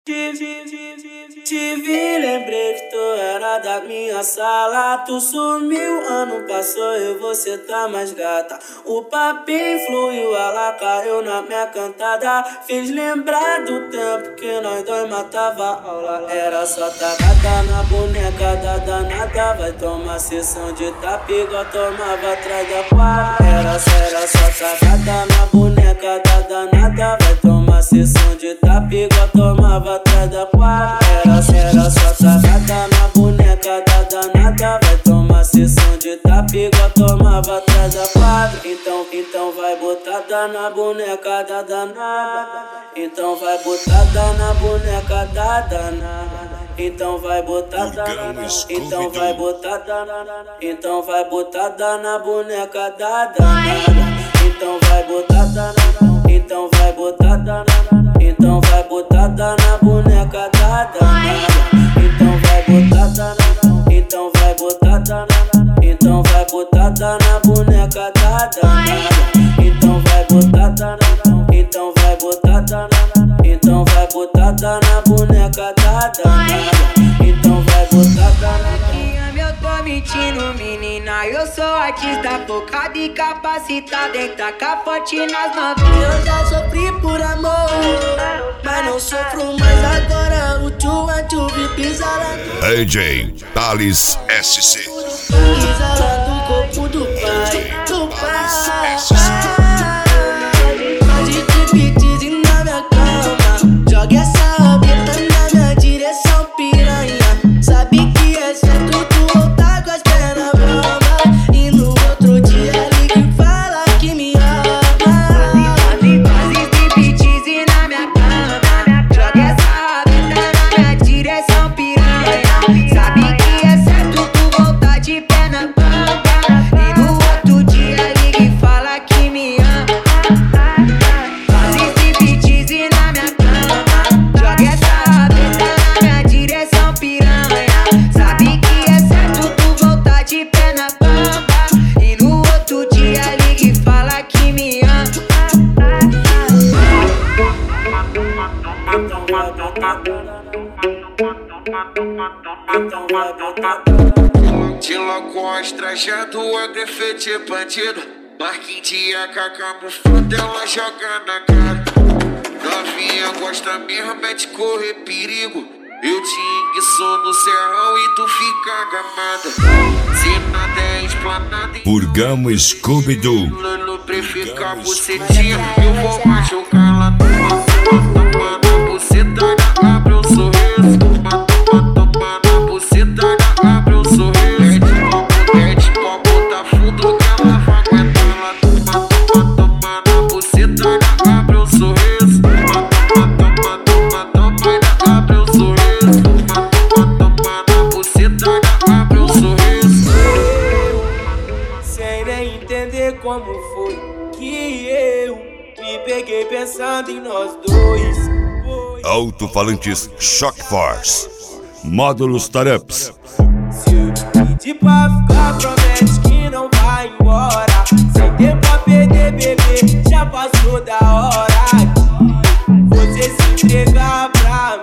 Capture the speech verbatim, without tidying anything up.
Te vi, te vi, lembrei que tu era da minha sala. Tu sumiu, ano passou e você tá mais gata. O papinho fluiu, ela caiu na minha cantada. Fiz lembrar do tempo que nós dois matava aula. Era só tacada na boneca da danada. Vai tomar sessão de tapa igual tomava atrás da quadra. Era só, era só tacada na boneca da danada. Vai tomar sessão de tapa igual tomava atrás da quadra. Era, era só tacada na boneca da danada. Vai tomar sessão de tapa igual tomava atrás da quadra. Então, então vai botada na boneca da danada. Então vai botada na boneca da danada. Então vai botada, então vai botada, então vai botada na boneca da danada. Então vai botada, então vai botada, então vai botada na boneca da danada. Então vai botada, então vai botada, então vai botada na boneca da danada. Então vai botada, então vai botada, então vai botada na boneca da danada. Então vai botada na eu tô mentindo, menina. Eu sou artista focado e capacitado em tacar forte nas novinhas. Eu já sofri por amor, mas não sofro mais agora. O tchua tchuvi pisa lá do D J Thales S C. Pisa lá do corpo do pai, do pai. Pode te pedir na minha cama. Joga essa rabeta na minha direção, piranha. Sabe que é certo tu voltar com as pernas bambas. E no outro dia liga e fala que me ama. Faz striptease na minha cama. Joga essa rabeta na minha direção, piranha. Sabe que é certo tu voltar de perna bamba. E no outro dia liga e fala que me ama. Faz striptease na minha cama. Joga essa rabeta na minha direção, piranha. Sabe que é certo tu voltar de perna bamba. E no outro dia liga e fala que me ama. Então vai botada, então vai botada. De Lagoas trajando o defeito bandido. Marquinhos de A K camuflando, ela joga na cara. Novinha gosta mesmo é de correr perigo. Eu te enguiço no serrão e tu fica gamada. Se nada é esplanada e Burgamo Scooby-Doo. Lulu fica bucetinha, eu vou machucar lá no mano, bucetada, abre um sorriso. Toma, toma na bucetada, abre um sorriso. Pede pra botar fundo que ela vai aguentar lá. Toma, toma, toma na bucetada, abre um sorriso. Toma, toma, toma, toma, toma, abre um sorriso. Toma, toma, toma na bucetada, abre um sorriso. Sem nem entender como foi que eu me peguei pensando em nós dois. Alto-falantes Shock Force. Módulos Tarups. Se eu te pedir pra ficar, promete que não vai embora. Sem tempo pra perder, bebê, já passou da hora de você se entregar pra